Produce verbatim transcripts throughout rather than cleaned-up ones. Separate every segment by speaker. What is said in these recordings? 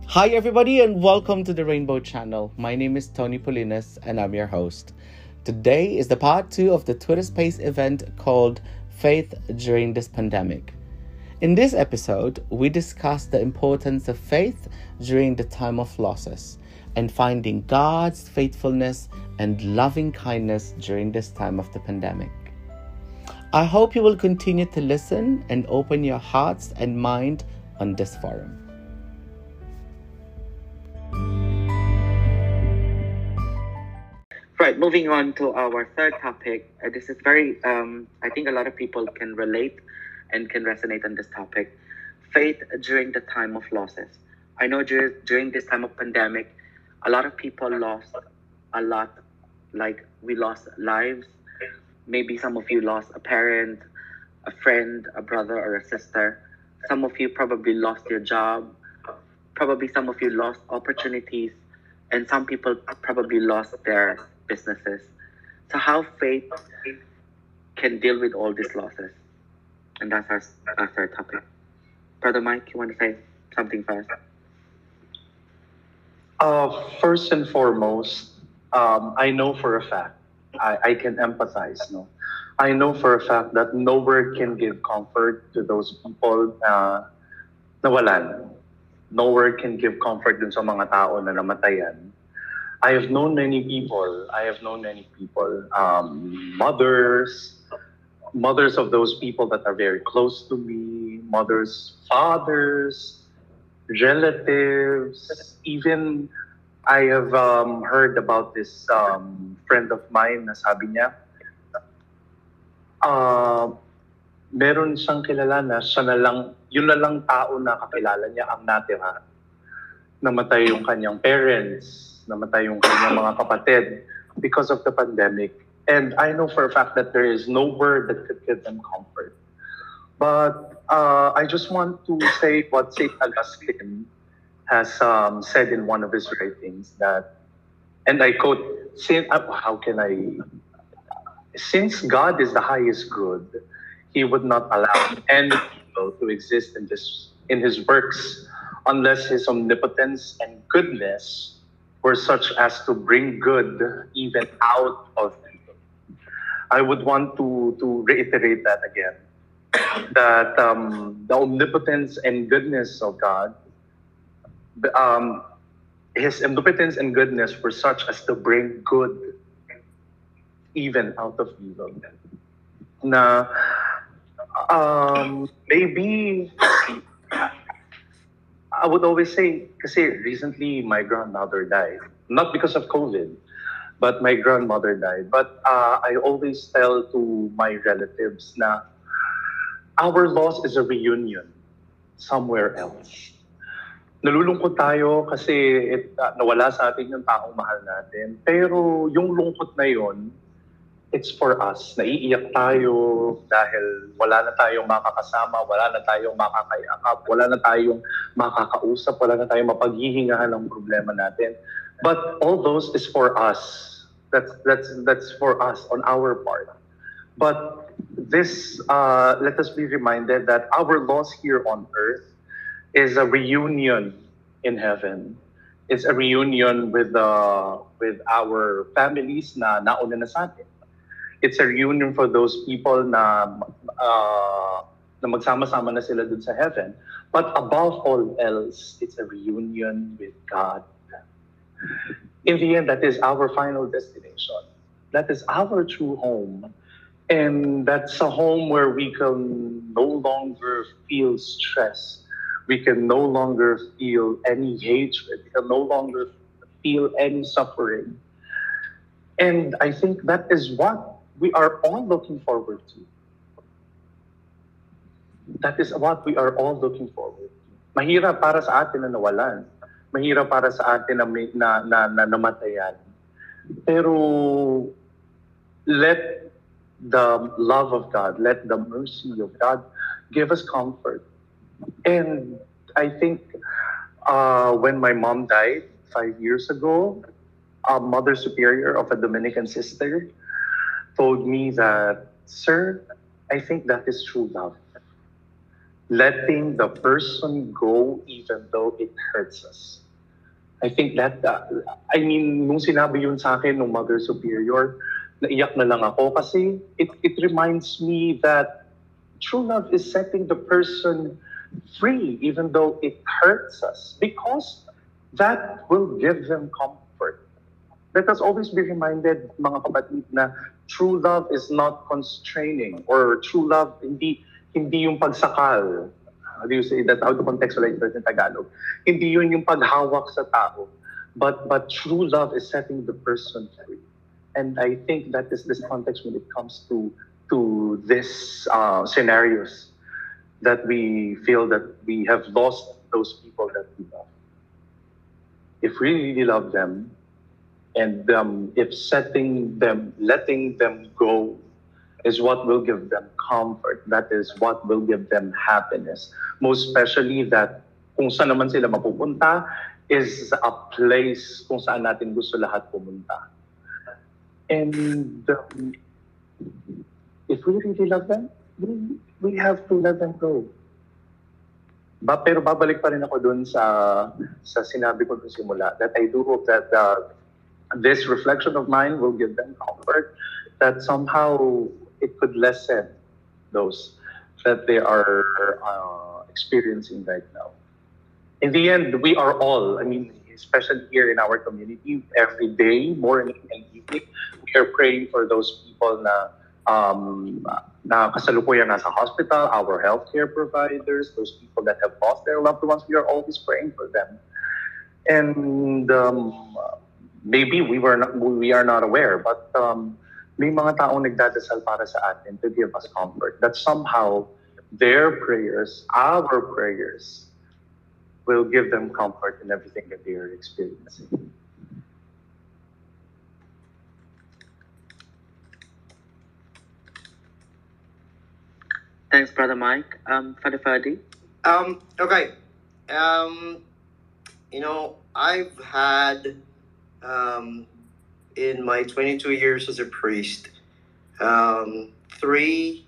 Speaker 1: Hi, everybody, and welcome to the Rainbow Channel. My name is Tony Polinas, and I'm your host. Today is the part two of the Twitter Space event called Faith During This Pandemic. In this episode, we discuss the importance of faith during the time of losses and finding God's faithfulness and loving kindness during this time of the pandemic. I hope you will continue to listen and open your hearts and mind on this forum. Right, moving on to our third topic. Uh, this is very, um, I think a lot of people can relate and can resonate on this topic. Faith during the time of losses. I know dur- during this time of pandemic, a lot of people lost a lot, like we lost lives. Maybe some of you lost a parent, a friend, a brother, or a sister. Some of you probably lost your job. Probably some of you lost opportunities. And some people probably lost their businesses. So how faith can deal with all these losses. And that's our, that's our topic. Brother Mike, you want to say something first?
Speaker 2: Uh, first and foremost, um, I know for a fact, I, I can empathize, no? I know for a fact that no word can give comfort to those people na nawalan. No word can give comfort dun sa mga tao na namatayan. I have known many people, I have known many people, um, mothers, mothers of those people that are very close to me, mothers, fathers, relatives, even I have um, heard about this um, friend of mine na sabi niya, uh, meron siyang kilala na siya na lang, yun na lang tao na kakilala niya ang natira. Namatay yung kanyang parents, namatay yung kanyang mga kapatid because of the pandemic. And I know for a fact that there is no word that could give them comfort. But uh, I just want to say what Saint Augustine has um, said in one of his writings that, and I quote, Saint, uh, how can I, since God is the highest good, he would not allow any evil to exist in, this, in his works unless his omnipotence and goodness were such as to bring good even out of evil. I would want to, to reiterate that again, that um, the omnipotence and goodness of God, um, his omnipotence and goodness were such as to bring good even out of evil. Na um, maybe I would always say, kasi recently my grandmother died, not because of COVID, but my grandmother died. But uh, I always tell to my relatives na our loss is a reunion somewhere else. Nalulungkot tayo kasi it, uh, nawala sa atin yung taong mahal natin. Pero yung lungkot na yon, it's for us. Naiiyak tayo dahil wala na tayong makakasama, wala na tayong makakayakap, wala na tayong makakausap, wala na tayong mapaghihingahan ng problema natin. But all those is for us. That's that's that's for us on our part. But this, uh, let us be reminded that our loss here on earth is a reunion in heaven. It's a reunion with uh, with our families na nauna na sa atin. It's a reunion for those people na uh, na magsama-sama na sila dun sa heaven. But above all else, it's a reunion with God. In the end, that is our final destination. That is our true home. And that's a home where we can no longer feel stress. We can no longer feel any hatred. We can no longer feel any suffering. And I think that is what we are all looking forward to. That is what we are all looking forward to. Mahirap para sa atin na nawalan. Mahirap para sa atin na, na, na, na namatayan. Pero let the love of God, let the mercy of God give us comfort. And I think uh, when my mom died five years ago, a Mother Superior of a Dominican sister told me that, sir, I think that is true love. letting the person go even though it hurts us. I think that, uh, I mean, nung sinabi yun sa akin nung Mother Superior, naiyak na lang ako kasi it, it reminds me that true love is setting the person free even though it hurts us because that will give them comfort. Let us always be reminded, mga kapatid, na true love is not constraining or true love hindi hindi yung pagsakal. How do you say that? How to contextualize that in Tagalog? Hindi yun yung paghawak sa tao. But but true love is setting the person free. And I think that is this context when it comes to to this uh, scenarios that we feel that we have lost those people that we love. If we really love them, and um, if setting them, letting them go is what will give them comfort, that is what will give them happiness. Most especially that kung saan naman sila mapupunta is a place kung saan natin gusto lahat pumunta. And um, if we really love them, we, we have to let them go. Ba, pero babalik pa rin ako dun sa, sa sinabi ko dun simula, that I do hope that uh, this reflection of mine will give them comfort, that somehow it could lessen those that they are uh, experiencing right now. In the end, we are all, I mean, especially here in our community, every day, morning and evening, we are praying for those people na um, na kasalukuyan nasa hospital, our healthcare providers, those people that have lost their loved ones. We are always praying for them. And um, maybe we were not, we are not aware, but um, may mga taong nagdadasal para sa atin to give us comfort. That somehow their prayers, our prayers, will give them comfort in everything that they are experiencing.
Speaker 1: Thanks, Brother Mike. Um, Father Fadi?
Speaker 3: Um, okay. Um, you know, I've had, um, in my twenty-two years as a priest, um, three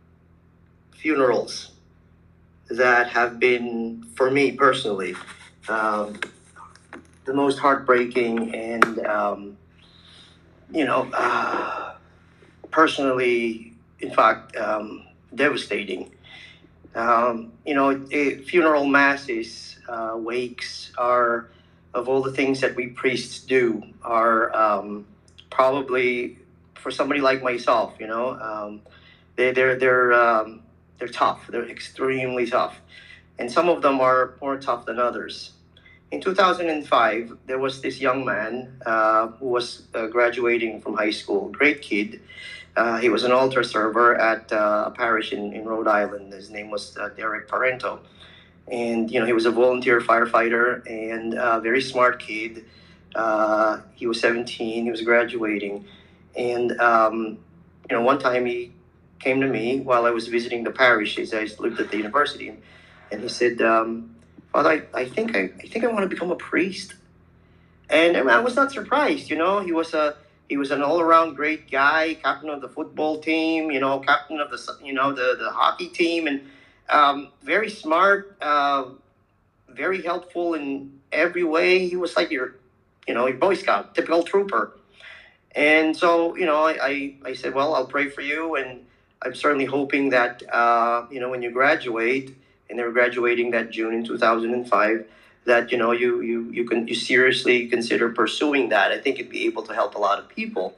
Speaker 3: funerals that have been, for me personally, um, the most heartbreaking and, um, you know, uh, personally, in fact, um, devastating. Um, you know, eh, funeral masses, uh, wakes are, of all the things that we priests do, are um, probably, for somebody like myself, you know, um, they, they're they're um, they're tough. They're extremely tough, and some of them are more tough than others. In two thousand five, there was this young man uh, who was uh, graduating from high school, great kid. Uh, he was an altar server at uh, a parish in, in Rhode Island. His name was uh, Derek Parento. And, you know, he was a volunteer firefighter and a very smart kid. Uh, he was seventeen, he was graduating. And, um, you know, one time he came to me while I was visiting the parish, as I lived at the university. And he said, um, Father, I, I think I, I think I want to become a priest. And I, mean, I was not surprised, you know, he was a, he was an all-around great guy, captain of the football team, you know, captain of the, you know, the, the hockey team, and um, very smart, uh, very helpful in every way. He was like your, you know, your Boy Scout, typical trooper. And so, you know, I, I, I said, well, I'll pray for you, and I'm certainly hoping that, uh, you know, when you graduate, and they were graduating that June in two thousand five, that, you know, you, you, you can you seriously consider pursuing that. I think it'd be able to help a lot of people.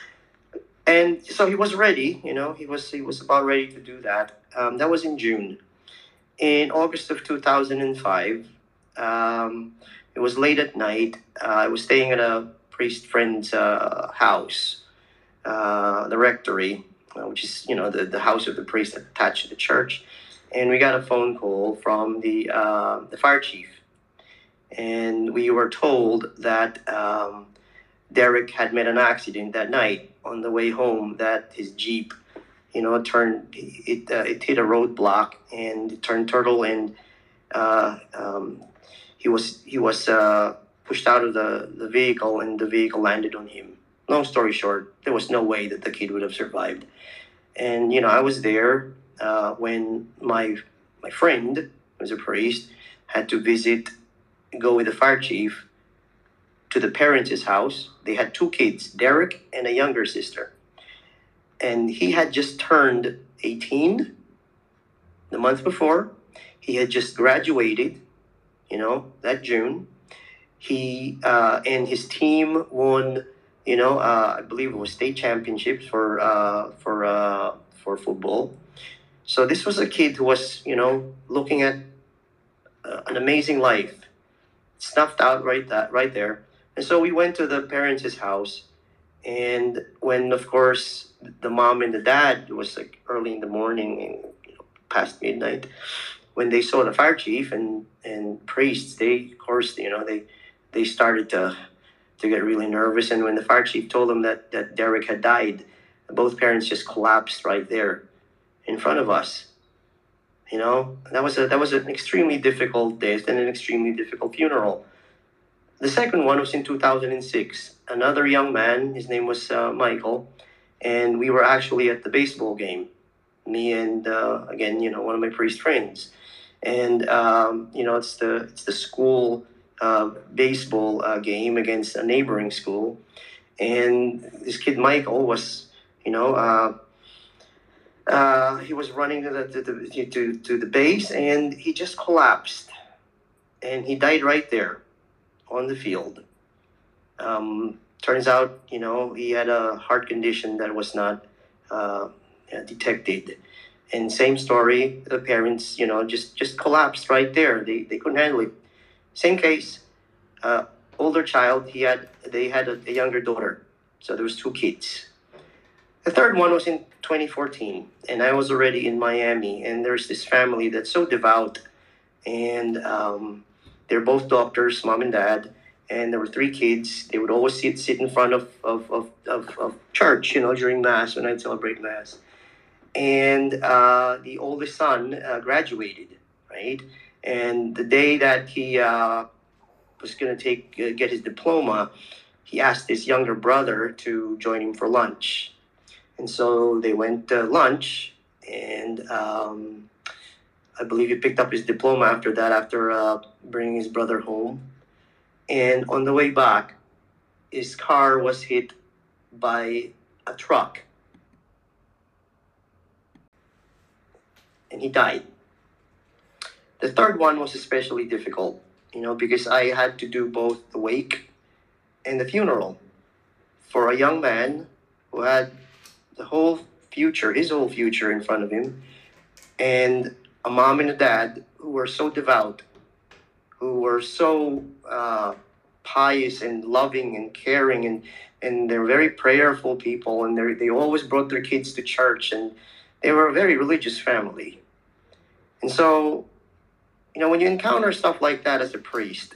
Speaker 3: And so he was ready, you know, he was he was about ready to do that. Um, that was in June. In August of two thousand five, um, it was late at night. Uh, I was staying at a priest friend's uh, house, uh, the rectory, uh, which is, you know, the, the house of the priest attached to the church. And we got a phone call from the uh, the fire chief. And we were told that um, Derek had met an accident that night on the way home, that his Jeep, you know, turned, it, uh, it hit a roadblock and it turned turtle, and uh, um, he was, he was uh, pushed out of the, the vehicle, and the vehicle landed on him. Long story short, there was no way that the kid would have survived. And, you know, I was there uh, when my my friend, who's a priest, had to visit, go with the fire chief to the parents' house. They had two kids, Derek and a younger sister. And he had just turned eighteen the month before. He had just graduated, you know, that June. He uh, and his team won, you know, uh, I believe it was state championships for uh, for uh, for football. So this was a kid who was, you know, looking at uh, an amazing life, snuffed out right that right there. And so we went to the parents' house, and when, of course, the mom and the dad, it was like early in the morning, and, you know, past midnight, when they saw the fire chief and and priests, they, of course, you know, they they started to to get really nervous. And when the fire chief told them that that Derek had died, both parents just collapsed right there in front of us. You know, that was a that was an extremely difficult death and an extremely difficult funeral. The second one was in two thousand six. Another young man, his name was uh, Michael, and we were actually at the baseball game. Me and uh, again, you know, one of my priest friends, and um, you know, it's the it's the school uh, baseball uh, game against a neighboring school, and this kid Michael was, you know, uh, uh, he was running to the to, the to to the base, and he just collapsed, and he died right there on the field. Um, turns out, you know, he had a heart condition that was not uh, detected. And same story, the parents, you know, just, just collapsed right there. They, they couldn't handle it. Same case, uh, older child, he had, they had a, a younger daughter. So there was two kids. The third one was in twenty fourteen, and I was already in Miami, and there's this family that's so devout, and um, they're both doctors, mom and dad, and there were three kids. They would always sit sit in front of of, of, of, of church, you know, during Mass, when I'd celebrate Mass. And uh, the oldest son uh, graduated, right? And the day that he uh, was going to take uh, get his diploma, he asked his younger brother to join him for lunch. And so they went to lunch, and um, I believe he picked up his diploma after that, after uh, bringing his brother home. And on the way back, his car was hit by a truck. And he died. The third one was especially difficult, you know, because I had to do both the wake and the funeral for a young man who had the whole future, his whole future in front of him, and a mom and a dad who were so devout, who were so uh, pious and loving and caring, and, and they're very prayerful people, and they they always brought their kids to church, and they were a very religious family. And so, you know, when you encounter stuff like that as a priest,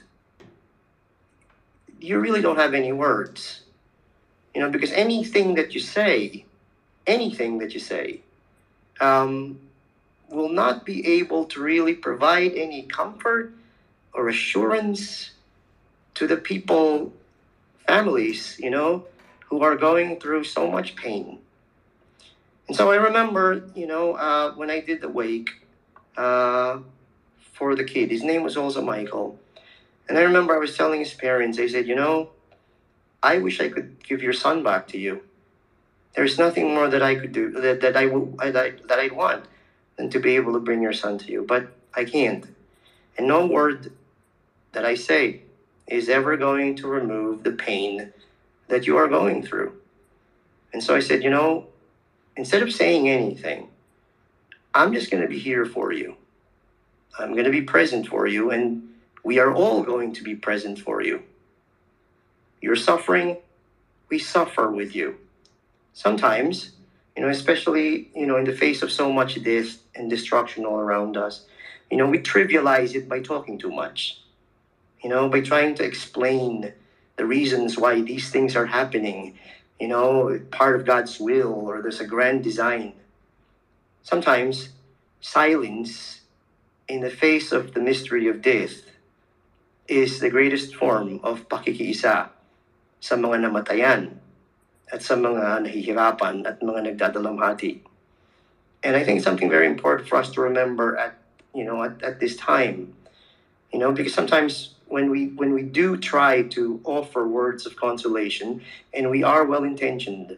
Speaker 3: you really don't have any words, you know, because anything that you say, anything that you say, um, will not be able to really provide any comfort or assurance to the people, families, you know, who are going through so much pain. And so I remember, you know, uh, when I did the wake uh, for the kid, his name was also Michael. And I remember I was telling his parents, I said, you know, I wish I could give your son back to you. There's nothing more that I could do, that, that, I, would, that, that I'd want than to be able to bring your son to you. But I can't. And no word that I say is ever going to remove the pain that you are going through. And so I said, you know, instead of saying anything, I'm just going to be here for you. I'm going to be present for you, and we are all going to be present for you. You're suffering, we suffer with you. Sometimes, you know, especially, you know, in the face of so much death and destruction all around us, you know, we trivialize it by talking too much, you know, by trying to explain the reasons why these things are happening, you know, part of God's will, or there's a grand design. Sometimes silence in the face of the mystery of death is the greatest form of pakikiisa sa mga namatayan at sa mga nahihirapan at mga nagdadalamhati. And I think something very important for us to remember at you know, at, at this time. You know, because sometimes when we when we do try to offer words of consolation, and we are well intentioned,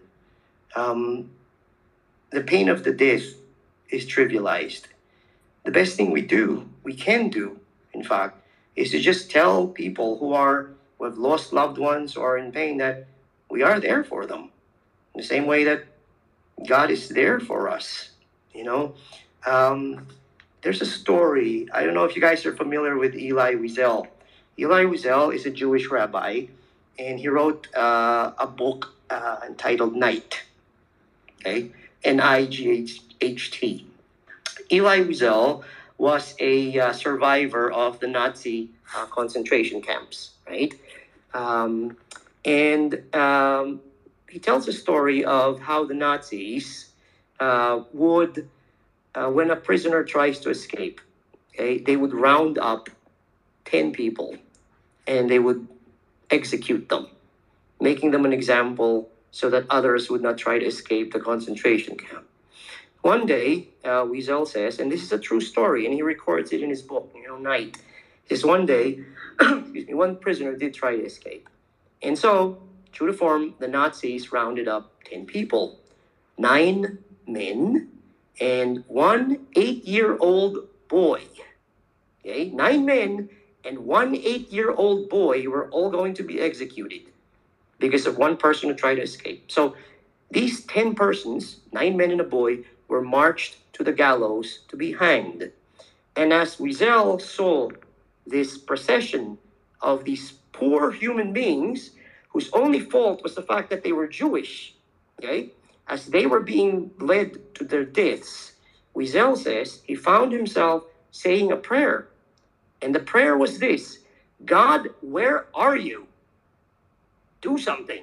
Speaker 3: um, the pain of the death is trivialized. The best thing we do, we can do, in fact, is to just tell people who are who have lost loved ones or are in pain that we are there for them. In the same way that God is there for us. You know, um, there's a story. I don't know if you guys are familiar with Eli Wiesel. Eli Wiesel is a Jewish rabbi, and he wrote uh, a book uh, entitled Night. Okay, N I G H H T. Eli Wiesel was a uh, survivor of the Nazi uh, concentration camps, right? Um, and um, he tells a story of how the Nazis uh, would, uh, when a prisoner tries to escape, okay, they would round up ten people and they would execute them, making them an example so that others would not try to escape the concentration camp. One day, uh, Wiesel says, and this is a true story, and he records it in his book, you know, Night. He says one day, excuse me, one prisoner did try to escape. And so, true to form, the Nazis rounded up ten people, nine men and one eight-year-old boy. Okay, nine men and one eight-year-old boy were all going to be executed because of one person who tried to escape. So these ten persons, nine men and a boy, were marched to the gallows to be hanged. And as Wiesel saw this procession of these poor human beings whose only fault was the fact that they were Jewish, okay, as they were being led to their deaths, Wiesel says he found himself saying a prayer. And the prayer was this: God, where are you? Do something.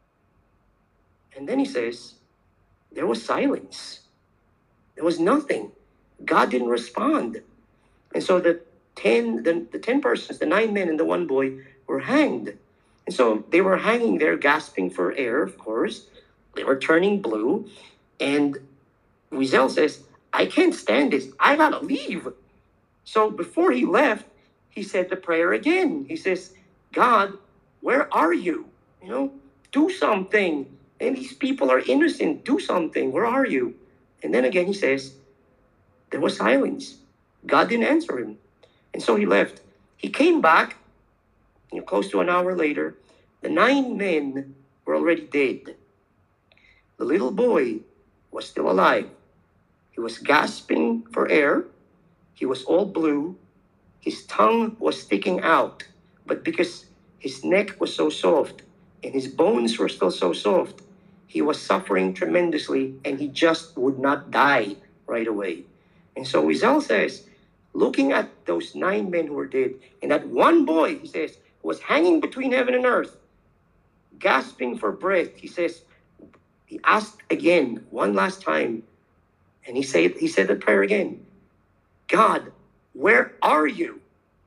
Speaker 3: And then he says, there was silence. There was nothing. God didn't respond. And so the ten, the, the ten persons, the nine men and the one boy, were hanged. And so they were hanging there, gasping for air, of course. They were turning blue. And Wiesel says, I can't stand this. I gotta leave. So before he left, he said the prayer again. He says, God, where are you? You know, do something. And these people are innocent. Do something. Where are you? And then again he says, there was silence. God didn't answer him. And so he left. He came back, you know, close to an hour later. The nine men were already dead. The little boy was still alive. He was gasping for air. He was all blue. His tongue was sticking out. But because his neck was so soft and his bones were still so soft, he was suffering tremendously and he just would not die right away. And so Wiesel says, looking at those nine men who were dead and that one boy, he says, who was hanging between heaven and earth, gasping for breath, he says, he asked again, one last time, and he said, he said the prayer again, God, where are you?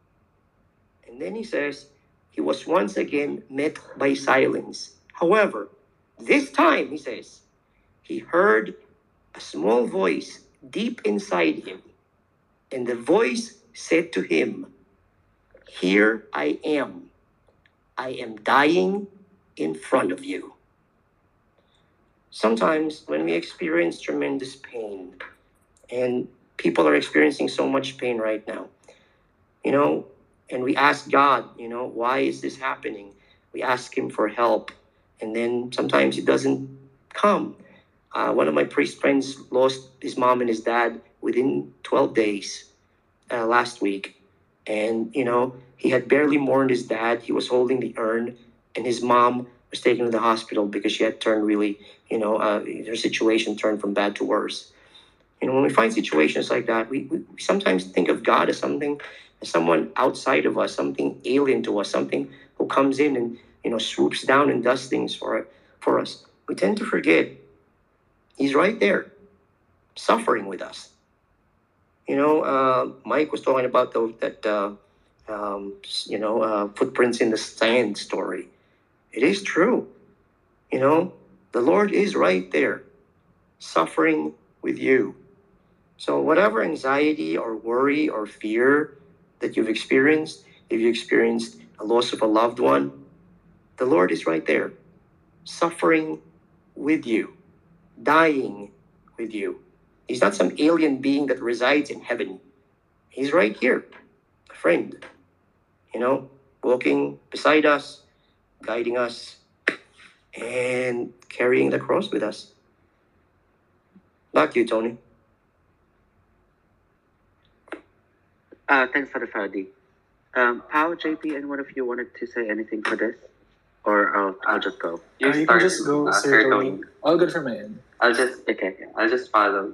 Speaker 3: And then he says, he was once again met by silence. However, this time, he says, he heard a small voice deep inside him. And the voice said to him, here I am. I am dying in front of you. Sometimes when we experience tremendous pain, and people are experiencing so much pain right now, you know, and we ask God, you know, why is this happening? We ask him for help. And then sometimes it doesn't come. Uh, one of my priest friends lost his mom and his dad within twelve days uh, last week. And, you know, he had barely mourned his dad. He was holding the urn, and his mom was taken to the hospital because she had turned really, you know, uh, her situation turned from bad to worse. You know, when we find situations like that, we, we sometimes think of God as something, as someone outside of us, something alien to us, something who comes in and, you know, swoops down and does things for for us. We tend to forget he's right there, suffering with us. You know, uh, Mike was talking about the, that, uh, um, you know, uh, footprints in the sand story. It is true. You know, the Lord is right there, suffering with you. So, whatever anxiety or worry or fear that you've experienced, if you experienced a loss of a loved one, the Lord is right there, suffering with you, dying with you. He's not some alien being that resides in heaven. He's right here, a friend, you know, walking beside us, guiding us, and carrying the cross with us. Back to you, Tony.
Speaker 1: Uh, thanks for the Fadi. Um, Pao, J P, and one of you wanted to say anything for this? Or I'll, I'll just go.
Speaker 4: You,
Speaker 5: Uh, you can
Speaker 4: start,
Speaker 5: just go,
Speaker 4: uh,
Speaker 5: Sir
Speaker 4: Sir
Speaker 5: Tony.
Speaker 4: Tony.
Speaker 5: All good from my end.
Speaker 4: I'll just
Speaker 1: Okay,
Speaker 4: I'll just follow.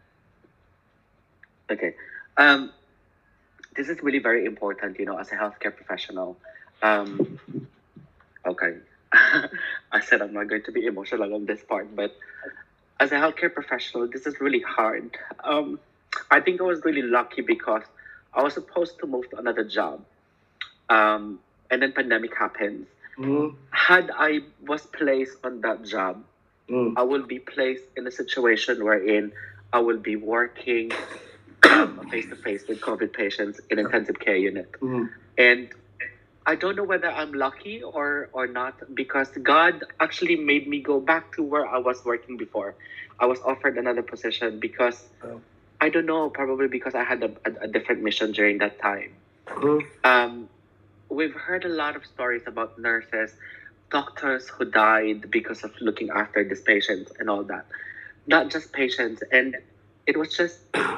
Speaker 1: okay. Um, this is really very important, you know, as a healthcare professional. Um, okay. I said I'm not going to be emotional on this part, but as a healthcare professional, this is really hard. Um, I think I was really lucky because I was supposed to move to another job. Um, and then pandemic happens.
Speaker 3: Mm,
Speaker 1: Had I was placed on that job,
Speaker 3: mm,
Speaker 1: I will be placed in a situation wherein I will be working um, face to face with COVID patients in intensive care unit.
Speaker 3: mm,
Speaker 1: And I don't know whether I'm lucky or or not because God actually made me go back to where I was working before. I was offered another position because
Speaker 3: Oh.
Speaker 1: I don't know, probably because I had a, a, a different mission during that time.
Speaker 3: mm,
Speaker 1: Um, we've heard a lot of stories about nurses, doctors who died because of looking after these patients and all that. Not just patients, and it was just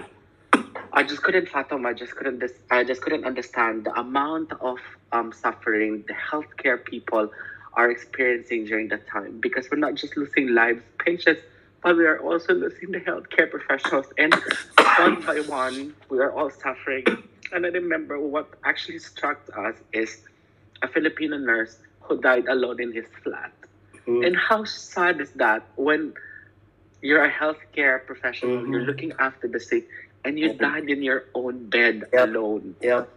Speaker 1: I just couldn't fathom. I just couldn't. Dis- I just couldn't understand the amount of um, suffering the healthcare people are experiencing during that time. Because we're not just losing lives, patients, but we are also losing the healthcare professionals. And one by one, we are all suffering. And I remember what actually struck us is a Filipino nurse who died alone in his flat.
Speaker 3: mm.
Speaker 1: And how sad is that when you're a healthcare professional,
Speaker 3: Mhm.
Speaker 1: you're looking after the sick, and you
Speaker 3: Mhm.
Speaker 1: died in your own bed
Speaker 3: Yep.
Speaker 1: alone.
Speaker 3: Yeah.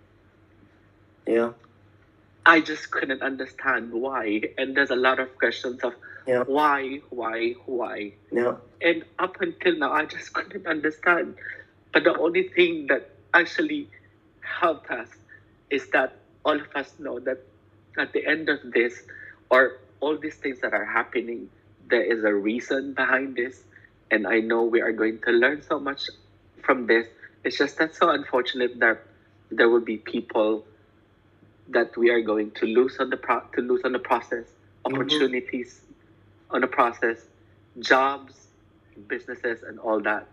Speaker 3: Yeah.
Speaker 1: I just couldn't understand why. And there's a lot of questions of
Speaker 3: Yeah.
Speaker 1: why, why, why.
Speaker 3: Yeah.
Speaker 1: And up until now, I just couldn't understand. But the only thing that actually helped us is that all of us know that at the end of this, or all these things that are happening, there is a reason behind this. And I know we are going to learn so much from this. It's just that's so unfortunate that there will be people that we are going to lose on the pro- to lose on the process, opportunities on the process, jobs, businesses, and all that.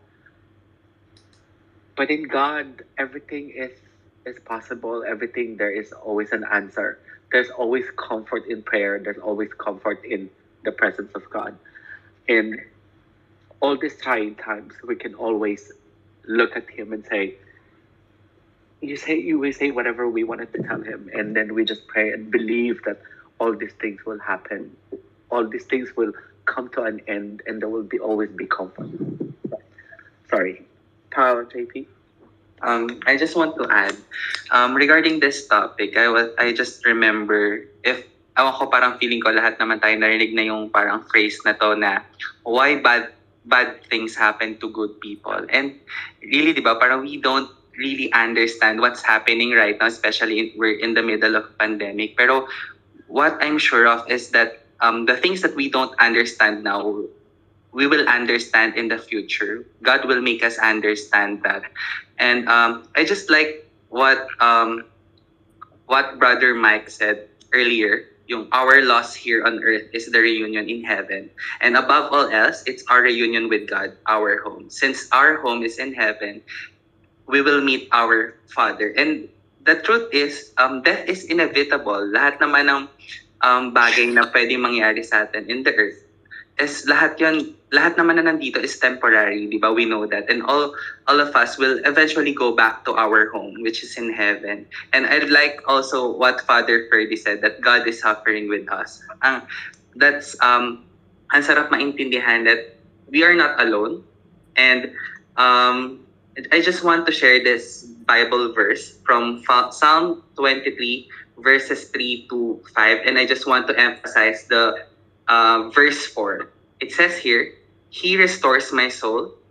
Speaker 1: But in God, everything is is possible. Everything there is always an answer. There's always comfort in prayer. There's always comfort in the presence of God. In all these trying times, we can always look at Him and say, "You say you we say whatever we wanted to tell Him," and then we just pray and believe that all these things will happen. All these things will come to an end, and there will be always be comfort. Sorry, Paul, J P.
Speaker 4: Um, I just want to add, um, regarding this topic, I was, I just remember, if, ewan ko, parang feeling ko lahat naman tayo narinig na yung parang phrase na to na, why bad, bad things happen to good people? And really, di ba, parang we don't really understand what's happening right now, especially in, we're in the middle of pandemic. Pero what I'm sure of is that um, the things that we don't understand now, we will understand in the future. God will make us understand that. And um, I just like what um, what Brother Mike said earlier. Yung our loss here on earth is the reunion in heaven. And above all else, it's our reunion with God, our home. Since our home is in heaven, we will meet our Father. And the truth is, um, death is inevitable. Lahat naman ng um, bagay na pwede mangyari sa atin in the earth is lahat yun, lahat naman na nandito is temporary, di ba? We know that. And all all of us will eventually go back to our home, which is in heaven. And I'd like also what Father Ferdy said, that God is suffering with us. Ang, that's, um, ang sarap maintindihan that we are not alone. And um, I just want to share this Bible verse from Psalm twenty-three, verses three to five. And I just want to emphasize the uh, verse four. It says here, He restores my soul.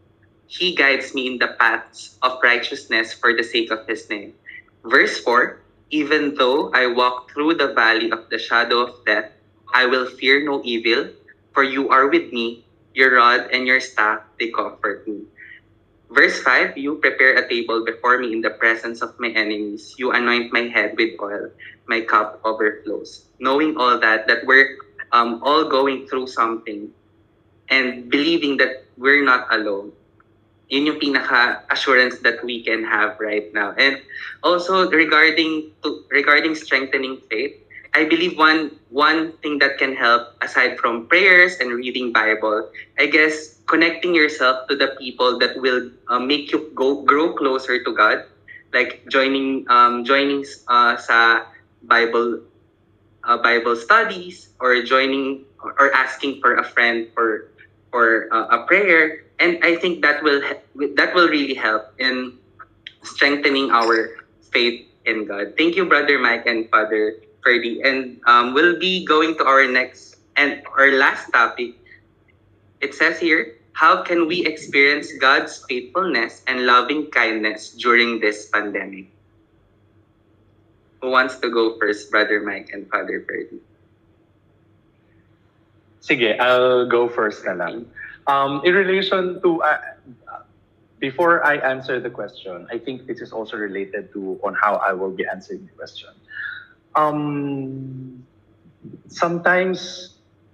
Speaker 4: He guides me in the paths of righteousness for the sake of his name. Verse four, even though I walk through the valley of the shadow of death, I will fear no evil, for you are with me, your rod and your staff, they comfort me. Verse five, you prepare a table before me in the presence of my enemies. You anoint my head with oil. My cup overflows. Knowing all that, that we're um, all going through something and believing that we're not alone. Yun yung pinaka-assurance that we can have right now. And also regarding to, regarding strengthening faith, I believe one one thing that can help aside from prayers and reading Bible, I guess connecting yourself to the people that will uh, make you go grow closer to God, like joining um, joining uh, sa Bible uh, Bible studies or joining or asking for a friend for for uh, a prayer, and I think that will that will really help in strengthening our faith in God. Thank you, Brother Mike and Father Ferdy. And um, we'll be going to our next and our last topic. It says here, how can we experience God's faithfulness and loving kindness during this pandemic? Who wants to go first, Brother Mike and Father Ferdy?
Speaker 2: Sige, I'll go first na lang. Um, in relation to, uh, before I answer the question, I think this is also related to on how I will be answering the question. Um, sometimes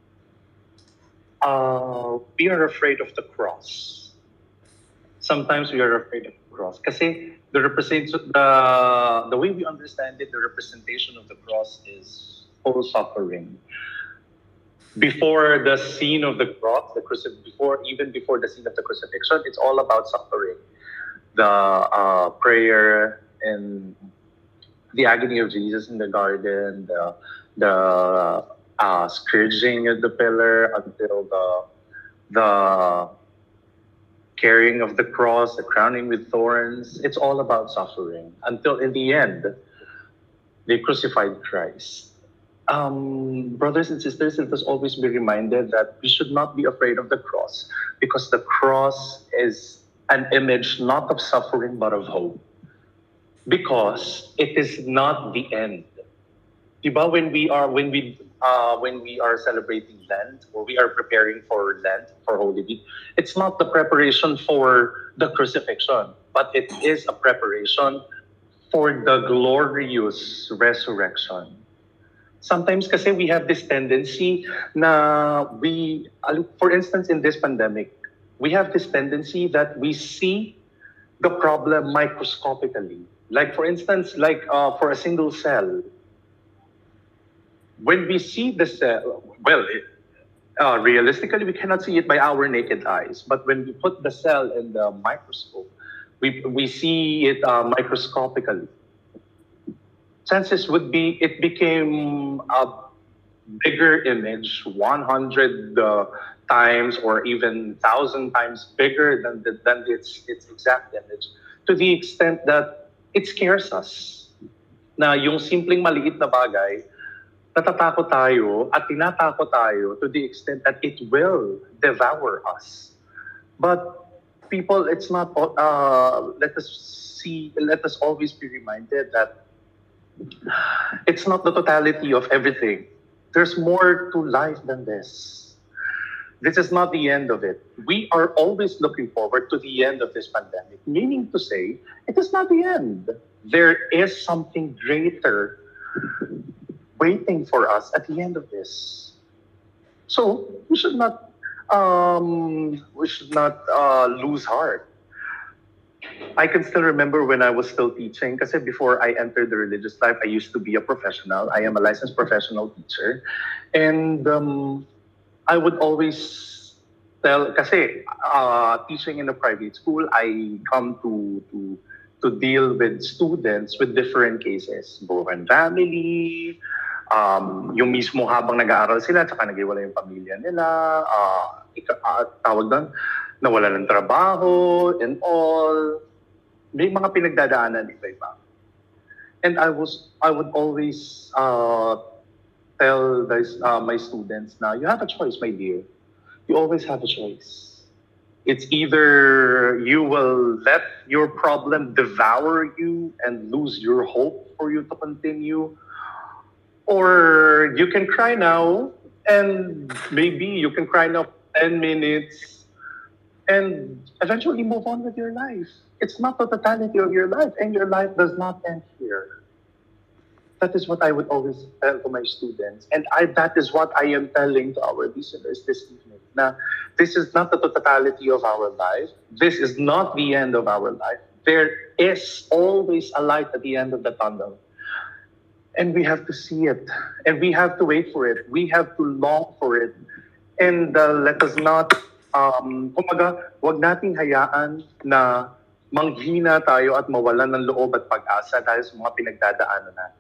Speaker 2: uh, we are afraid of the cross. Sometimes we are afraid of the cross. Kasi the represents the the way we understand it, the representation of the cross is full suffering. Before the scene of the cross, the crucif- before even before the scene of the crucifixion, it's all about suffering. The uh, prayer and the agony of Jesus in the garden, the the uh, scourging of the pillar until the the carrying of the cross, the crowning with thorns. It's all about suffering until in the end, they crucified Christ. Um, brothers and sisters, let us always be reminded that we should not be afraid of the cross because the cross is an image not of suffering but of hope. Because it is not the end. Diba, when we are when we uh, when we are celebrating Lent or we are preparing for Lent for Holy Week, it's not the preparation for the crucifixion, but it is a preparation for the glorious resurrection. Sometimes kasi we have this tendency na we, for instance, in this pandemic, we have this tendency that we see the problem microscopically. Like for instance, like uh, for a single cell, when we see the cell, well, it, uh, realistically, we cannot see it by our naked eyes. But when we put the cell in the microscope, we we see it uh, microscopically. Chances would be it became a bigger image, one hundred uh, times or even one thousand times bigger than the, than its its exact image, to the extent that it scares us. Na yung simpleng maliit na bagay, natatakot tayo at tinatakot tayo to the extent that it will devour us. But people, it's not, uh, let us see, let us always be reminded that it's not the totality of everything. There's more to life than this. This is not the end of it. We are always looking forward to the end of this pandemic, meaning to say, it is not the end. There is something greater waiting for us at the end of this. So we should not um, we should not uh, lose heart. I can still remember when I was still teaching, kasi before I entered the religious life, I used to be a professional. I am a licensed professional teacher. And um, I would always tell, kasi uh, teaching in a private school, I come to, to, to deal with students with different cases. Broken family, um, yung mismo habang nag-aaral sila, tsaka nag-iwala yung pamilya nila, uh, uh, tawag doon, nawala ng trabaho and all. May mga pinagdadaanan iba-iba. And I was, I would always uh, tell this, uh, my students na, you have a choice, my dear. You always have a choice. It's either you will let your problem devour you and lose your hope for you to continue, or you can cry now and maybe you can cry now for ten minutes and eventually move on with your life. It's not the totality of your life, and your life does not end here. That is what I would always tell to my students. And I, that is what I am telling to our listeners this evening. Now, this is not the totality of our life. This is not the end of our life. There is always a light at the end of the tunnel. And we have to see it. And we have to wait for it. We have to long for it. And uh, let us not, um, kumaga, wag nating hayaan na manghina tayo at mawalan ng loob at pag-asa dahil sa mga pinagdadaanan natin.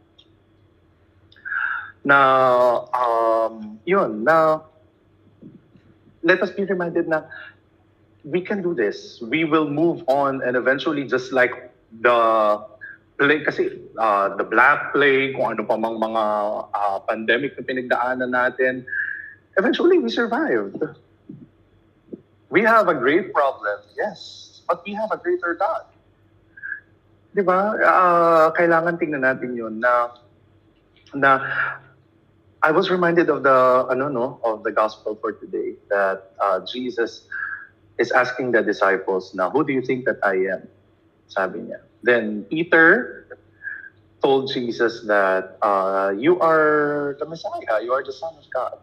Speaker 2: Na, um, yun, na, let us be reminded na we can do this. We will move on, and eventually, just like the plague, kasi uh, the Black Plague, kung ano pa mang mga uh, pandemic na pinagdaanan natin, eventually we survived. We have a great problem, yes, but we have a greater God. Di ba? Uh, kailangan tingnan natin yun na, na I was reminded of the ano no of the gospel for today, that uh, Jesus is asking the disciples, now, who do you think that I am? Sabi niya. Then Peter told Jesus that uh, you are the Messiah, you are the Son of God.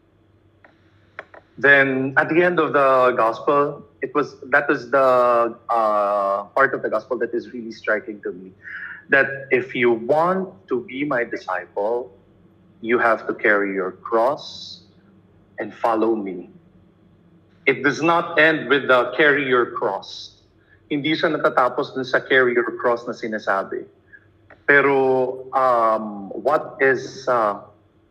Speaker 2: Then at the end of the gospel, it was that is the uh, part of the gospel that is really striking to me. That if you want to be my disciple, you have to carry your cross and follow me. It does not end with the carry your cross. Hindi siya natatapos dun sa carry your cross na sinasabi. Pero um, what is uh,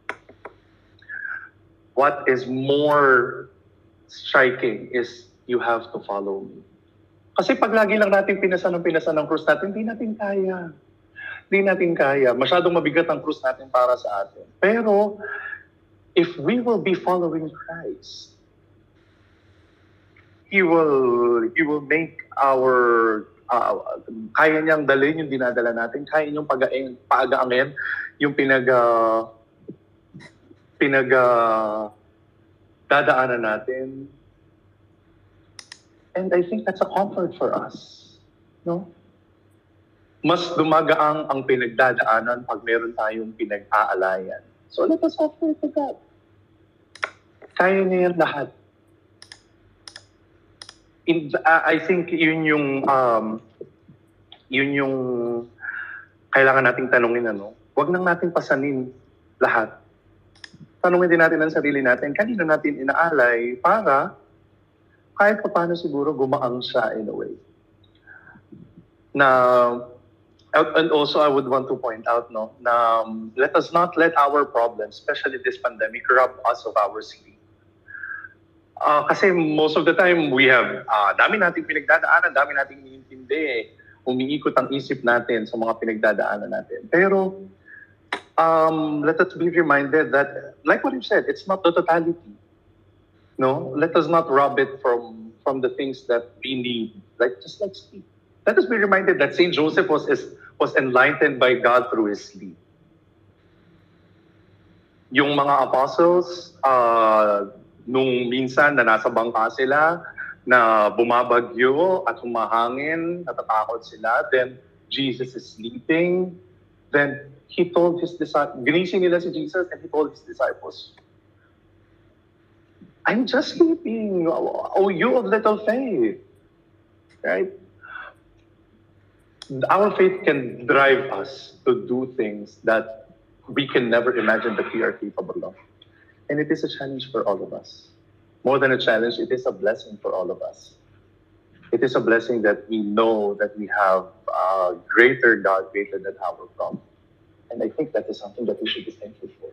Speaker 2: what is more striking is you have to follow me. Kasi pag lagi lang natin pinasan ng pinasan ng cross natin, hindi natin kaya. Hindi natin kaya. Masyadong mabigat ang krus natin para sa atin. Pero, if we will be following Christ, He will, He will make our, uh, kaya niyang dalhin yung dinadala natin, kaya niyang pag-aangin, pag-aangin yung pinag, uh, pinag, uh, dadaanan natin. And I think that's a comfort for us. No? Mas dumagaang ang pinagdadaanan pag meron tayong pinag-aalayan. So let us offer to God. Kaya niya yan lahat. In, uh, I think yun yung um, yun yung kailangan nating tanungin, ano? Huwag nang nating pasanin lahat. Tanungin din natin ang sarili natin, kanino natin inaalay para kahit pa paano siguro gumaang siya in a way. Na and also, I would want to point out, no, na um, let us not let our problems, especially this pandemic, rob us of our sleep. Uh, kasi most of the time, we have, uh, dami nating pinagdadaanan, dami nating iniintindi, umiikot ang isip natin sa mga pinagdadaanan natin. Pero, um, let us be reminded that, like what you said, it's not the totality. No, let us not rob it from from the things that we need, like just like sleep. Let us be reminded that Saint Joseph was is, was enlightened by God through his sleep. Yung mga apostles, uh, nung minsan na nasa bangka sila, na bumabagyo at humahangin, natatakot sila, then Jesus is sleeping, then he told his disciples, ginising nila si Jesus, and he told his disciples, I'm just sleeping, oh you of little faith, right? Our faith can drive us to do things that we can never imagine that we are capable of. And it is a challenge for all of us. More than a challenge, it is a blessing for all of us. It is a blessing that we know that we have a greater God, greater than our problem. And I think that is something that we should be thankful for.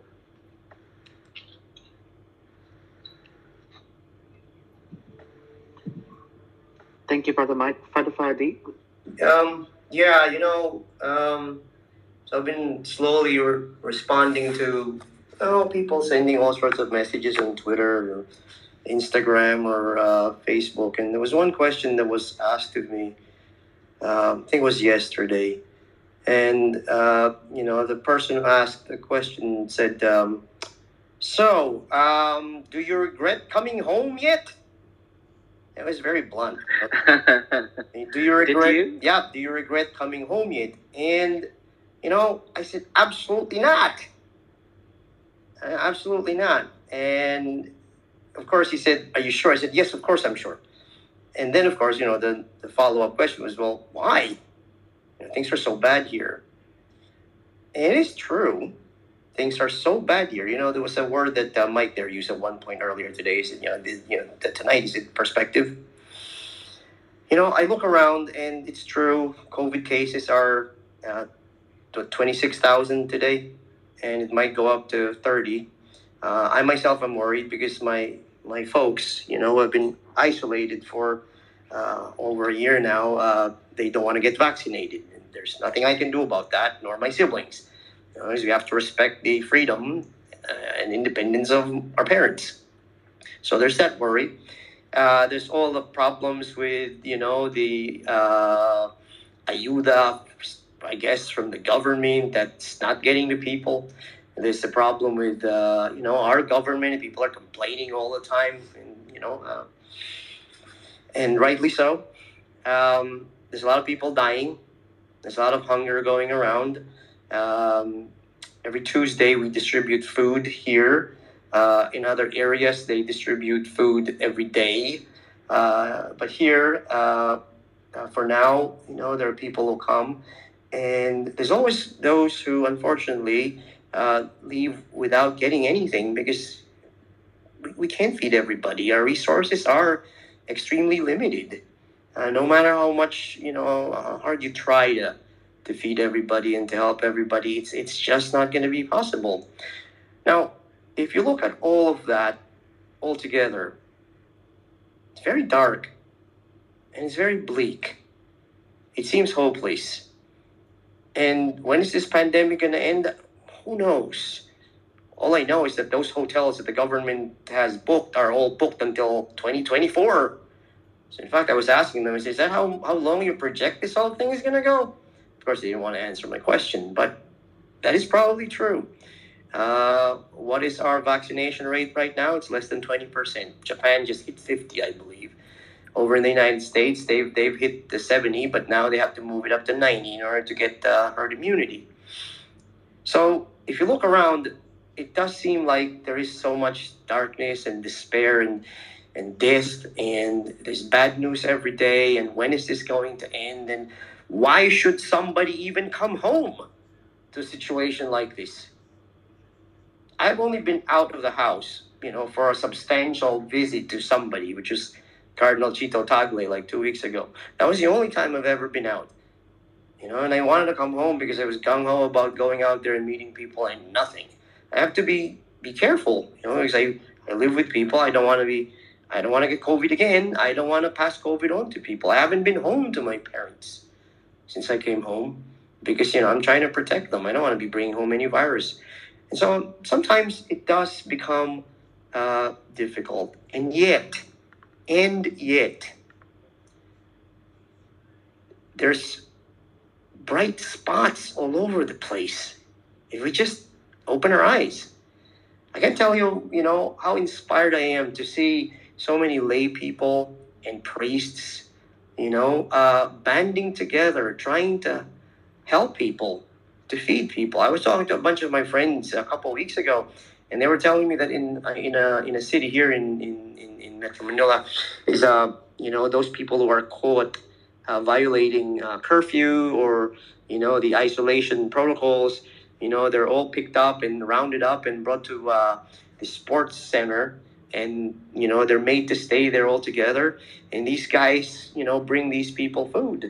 Speaker 1: Thank you, Father Mike. Father Fadi?
Speaker 3: Um, yeah, you know, um, so I've been slowly re- responding to oh, people sending all sorts of messages on Twitter Instagram or uh, Facebook, and there was one question that was asked of me. Uh, I think it was yesterday, and uh, you know, the person who asked the question said, um, "So, um, do you regret coming home yet?" It was very blunt. Do you regret?
Speaker 1: Did you?
Speaker 3: Yeah. Do you regret coming home yet? And you know, I said, absolutely not. Uh, absolutely not. And of course, he said, "Are you sure?" I said, "Yes, of course, I'm sure." And then, of course, you know, the, the follow up question was, "Well, why? You know, things are so bad here." And it is true. Things are so bad here. You know, there was a word that uh, Mike there used at one point earlier today. He said, you know, the, you know that tonight he said perspective. You know, I look around and it's true. COVID cases are uh, twenty-six thousand today, and it might go up to thirty. Uh, I myself am worried because my my folks, you know, have been isolated for uh, over a year now. Uh, they don't want to get vaccinated, and there's nothing I can do about that, nor my siblings. You know, we have to respect the freedom uh, and independence of our parents. So there's that worry. Uh, there's all the problems with, you know, the uh, ayuda, I guess, from the government that's not getting to people. There's the problem with, uh, you know, our government. People are complaining all the time, and, you know, uh, and rightly so. Um, there's a lot of people dying. There's a lot of hunger going around. Um, every Tuesday, we distribute food here. Uh, in other areas, they distribute food every day. Uh, but here, uh, uh, for now, you know, there are people who come. And there's always those who, unfortunately, uh, leave without getting anything because we, we can't feed everybody. Our resources are extremely limited. Uh, no matter how much, you know, how hard you try to to feed everybody and to help everybody, it's it's just not going to be possible. Now, if you look at all of that altogether, it's very dark and it's very bleak. It seems hopeless. And when is this pandemic going to end? Who knows? All I know is that those hotels that the government has booked are all booked until twenty twenty-four. So in fact, I was asking them, I said, is that how, how long you project this whole thing is going to go? Of course, they didn't want to answer my question, but that is probably true. Uh, what is our vaccination rate right now? It's less than twenty percent. Japan just hit fifty, I believe. Over in the United States, they've, they've hit the seventy, but now they have to move it up to ninety in order to get uh, herd immunity. So if you look around, it does seem like there is so much darkness and despair and and death, and there's bad news every day, and when is this going to end, and why should somebody even come home to a situation like this? I've only been out of the house, you know, for a substantial visit to somebody, which is Cardinal Chito Tagle, like two weeks ago. That was the only time I've ever been out, you know, and I wanted to come home because I was gung-ho about going out there and meeting people, and nothing. I have to be be careful, you know, because I, I live with people. I don't want to be I don't want to get COVID again. I don't want to pass COVID on to people. I haven't been home to my parents since I came home because, you know, I'm trying to protect them. I don't want to be bringing home any virus. And so sometimes it does become uh, difficult. And yet, and yet, there's bright spots all over the place if we just open our eyes. I can tell you, you know, how inspired I am to see so many lay people and priests, you know, uh, banding together, trying to help people, to feed people. I was talking to a bunch of my friends a couple of weeks ago, and they were telling me that in in a in a city here in in, in, in Metro Manila is uh you know, those people who are caught uh, violating uh, curfew or, you know, the isolation protocols. You know, they're all picked up and rounded up and brought to uh, the sports center, and, you know, they're made to stay there all together. And these guys, you know, bring these people food.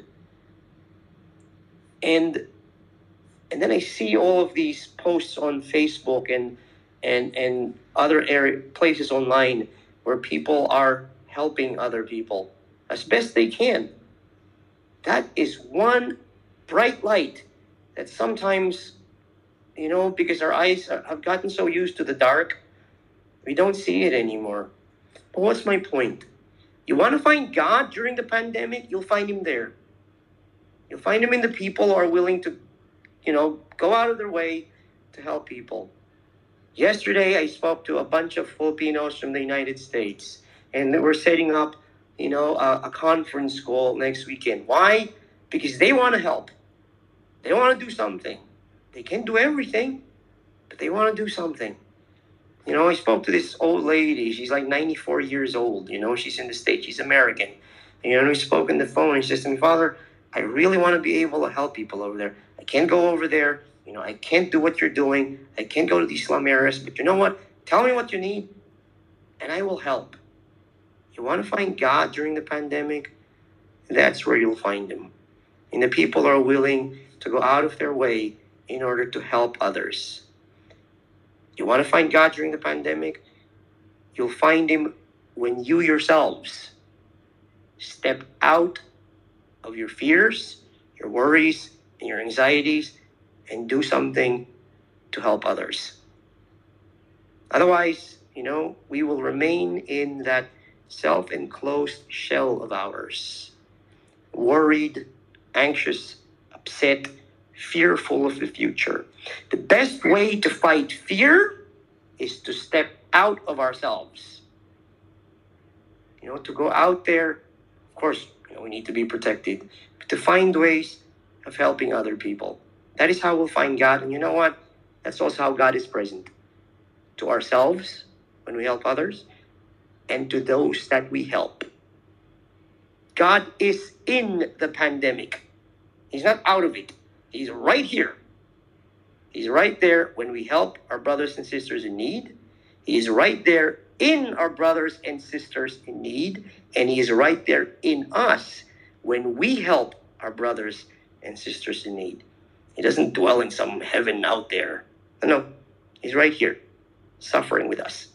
Speaker 3: And and then I see all of these posts on Facebook and and and other area places online where people are helping other people as best they can. That is one bright light that sometimes, you know, because our eyes have gotten so used to the dark, we don't see it anymore. But what's my point? You want to find God during the pandemic, you'll find him there. You'll find him in the people who are willing to, you know, go out of their way to help people. Yesterday, I spoke to a bunch of Filipinos from the United States, and we're setting up, you know, a, a conference call next weekend. Why? Because they want to help. They want to do something. They can't do everything, but they want to do something. You know, I spoke to this old lady. She's like ninety-four years old. You know, she's in the States. She's American. And, you know, we spoke on the phone. And she says to me, Father, I really want to be able to help people over there. I can't go over there. You know, I can't do what you're doing. I can't go to these slum areas. But you know what? Tell me what you need, and I will help. You want to find God during the pandemic? That's where you'll find him. And the people are willing to go out of their way in order to help others. You want to find God during the pandemic? You'll find him when you yourselves step out of your fears, your worries, and your anxieties and do something to help others. Otherwise, you know, we will remain in that self-enclosed shell of ours, worried, anxious, upset, fearful of the future. The best way to fight fear is to step out of ourselves. You know, to go out there, of course, you know, we need to be protected, but to find ways of helping other people. That is how we'll find God. And you know what? That's also how God is present to ourselves when we help others and to those that we help. God is in the pandemic. He's not out of it. He's right here. He's right there when we help our brothers and sisters in need. He's right there in our brothers and sisters in need. And he is right there in us when we help our brothers and sisters in need. He doesn't dwell in some heaven out there. No, no. He's right here, suffering with us.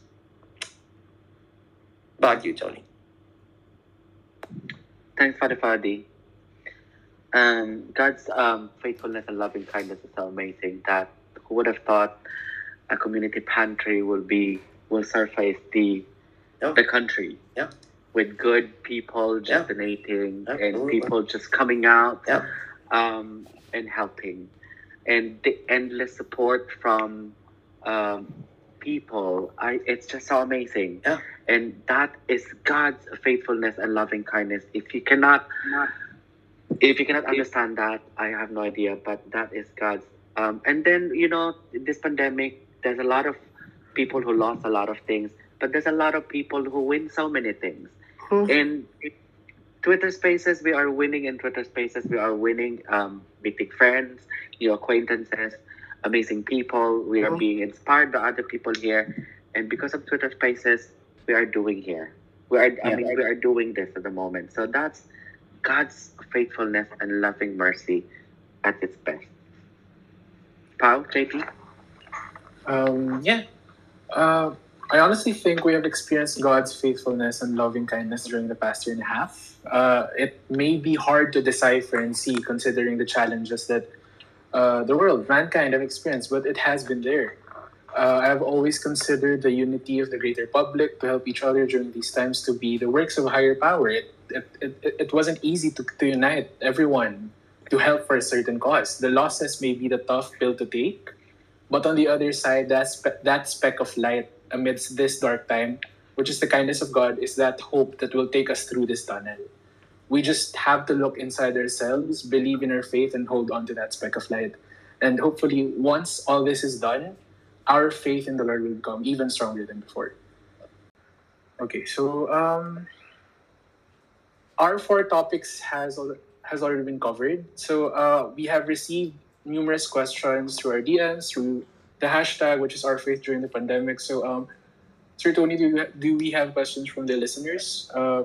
Speaker 3: Back to you, Tony.
Speaker 1: Thanks, Father Fadi. Um, God's um, faithfulness and loving kindness is so amazing that who would have thought a community pantry will be will surface the
Speaker 3: Yeah.
Speaker 1: the country
Speaker 3: Yeah.
Speaker 1: with good people just
Speaker 3: Yeah.
Speaker 1: donating and
Speaker 3: Absolutely.
Speaker 1: people just coming out
Speaker 3: Yeah.
Speaker 1: um, and helping, and the endless support from um, people. I it's just so amazing.
Speaker 3: Yeah.
Speaker 1: And that is God's faithfulness and loving kindness. If you cannot if you cannot understand that, I have no idea, but that is God's. Um, and then, you know, this pandemic, there's a lot of people who lost a lot of things, but there's a lot of people who win so many things. In Twitter Spaces, we are winning. In Twitter Spaces, we are winning, um, meeting friends, new acquaintances, amazing people. We are
Speaker 3: Mhm.
Speaker 1: being inspired by other people here. And because of Twitter Spaces, we are doing here. We are, I
Speaker 3: Yeah.
Speaker 1: mean, we are doing this at the moment. So that's God's faithfulness and loving mercy at its best. Pao, J P?
Speaker 5: Um, yeah. Uh, I honestly think we have experienced God's faithfulness and loving kindness during the past year and a half. Uh, it may be hard to decipher and see considering the challenges that uh, the world, mankind, have experienced, but it has been there. Uh, I've always considered the unity of the greater public to help each other during these times to be the works of a higher power. It, it, it, it wasn't easy to, to unite everyone to help for a certain cause. The losses may be the tough pill to take, but on the other side, that, spe- that speck of light amidst this dark time, which is the kindness of God, is that hope that will take us through this tunnel. We just have to look inside ourselves, believe in our faith, and hold on to that speck of light. And hopefully, once all this is done, our faith in the Lord will become even stronger than before. Okay, so um, our four topics has al- has already been covered. So uh, we have received numerous questions through our D Ms, through the hashtag, which is our faith during the pandemic. So, um, Sir Tony, do, you, do we have questions from the listeners uh,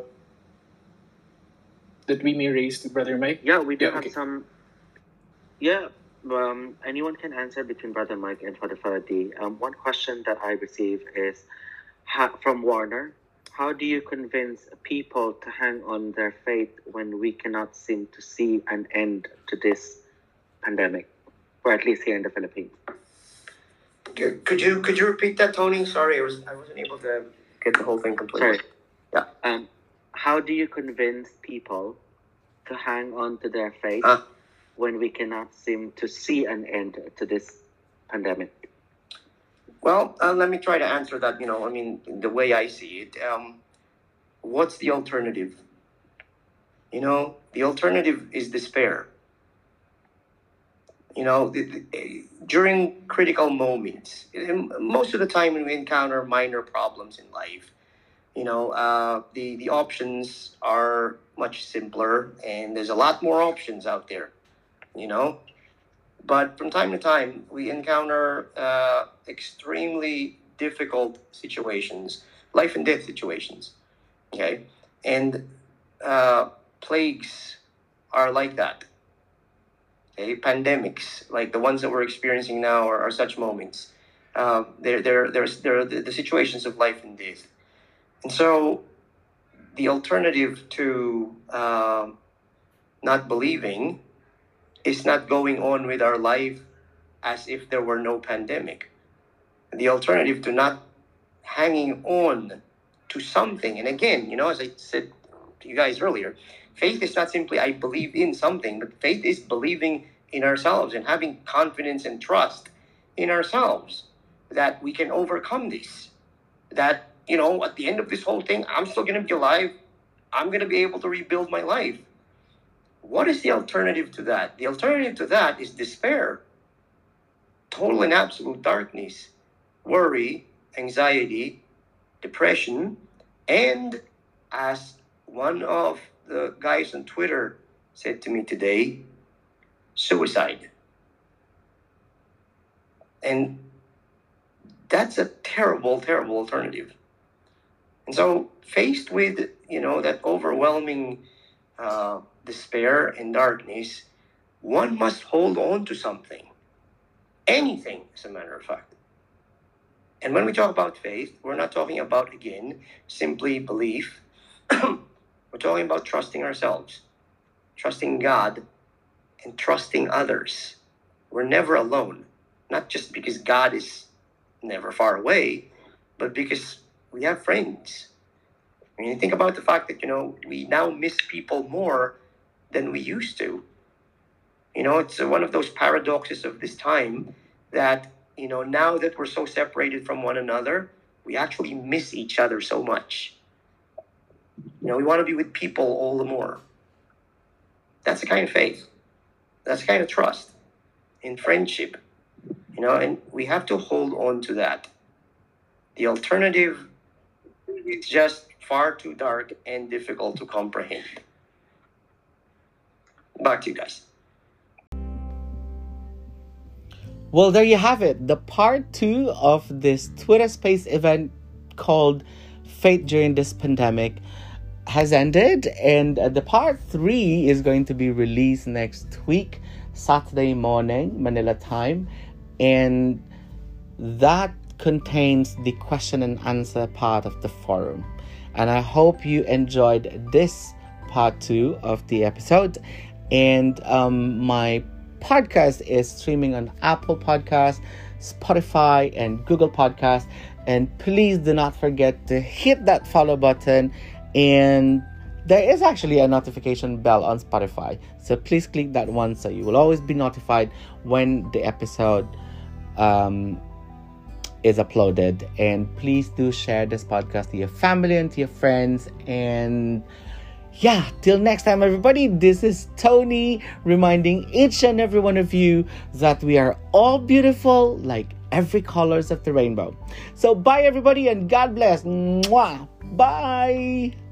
Speaker 5: that we may raise to Brother Mike?
Speaker 1: Yeah, we do
Speaker 5: Yeah,
Speaker 1: have
Speaker 5: okay.
Speaker 1: some. Yeah, um, anyone can answer between Brother Mike and Father Fadi. Um, one question that I received is ha- from Warner. How do you convince people to hang on their faith when we cannot seem to see an end to this pandemic, or at least here in the Philippines?
Speaker 3: Could you could you repeat that, Tony? Sorry, I was I wasn't able to get the whole thing completely.
Speaker 1: Sorry.
Speaker 3: Yeah.
Speaker 1: Um, how do you convince people to hang on to their faith
Speaker 3: Uh,
Speaker 1: when we cannot seem to see an end to this pandemic?
Speaker 3: Well, uh, let me try to answer that. You know, I mean, the way I see it. Um, what's the alternative? You know, the alternative is despair. You know, the, the, during critical moments, most of the time when we encounter minor problems in life, you know, uh, the, the options are much simpler and there's a lot more options out there, you know. But from time to time, we encounter uh, extremely difficult situations, life and death situations, okay? And uh, plagues are like that. Okay, pandemics, like the ones that we're experiencing now, are, are such moments. Uh, they're, they're, they're, they're the, the situations of life and death. And so the alternative to uh, not believing is not going on with our life as if there were no pandemic. The alternative to not hanging on to something, and again, you know, as I said to you guys earlier, faith is not simply I believe in something, but faith is believing in ourselves and having confidence and trust in ourselves that we can overcome this. That, you know, at the end of this whole thing, I'm still going to be alive. I'm going to be able to rebuild my life. What is the alternative to that? The alternative to that is despair, total and absolute darkness, worry, anxiety, depression, and as one of the guys on Twitter said to me today, suicide. And that's a terrible, terrible alternative. And so faced with, you know, that overwhelming uh, despair and darkness, one must hold on to something. Anything, as a matter of fact. And when we talk about faith, we're not talking about, again, simply belief. We're talking about trusting ourselves, trusting God, and trusting others. We're never alone, not just because God is never far away, but because we have friends. I mean, think about the fact that, you know, we now miss people more than we used to. You know, it's one of those paradoxes of this time that, you know, now that we're so separated from one another, we actually miss each other so much. You know, we want to be with people all the more. That's the kind of faith. That's the kind of trust in friendship. You know, and we have to hold on to that. The alternative is just far too dark and difficult to comprehend. Back to you guys.
Speaker 6: Well, there you have it. The part two of this Twitter Space event called Faith During This Pandemic has ended. And uh, the part three is going to be released next week, Saturday morning, Manila time. And that contains the question and answer part of the forum. And I hope you enjoyed this part two of the episode. And um, my podcast is streaming on Apple Podcasts, Spotify, and Google Podcasts. And please do not forget to hit that follow button. And there is actually a notification bell on Spotify. So please click that one so you will always be notified when the episode um, is uploaded. And please do share this podcast to your family and to your friends. And yeah, till next time, everybody, this is Tony reminding each and every one of you that we are all beautiful like every colors of the rainbow. So bye, everybody, and God bless. Mwah. Bye.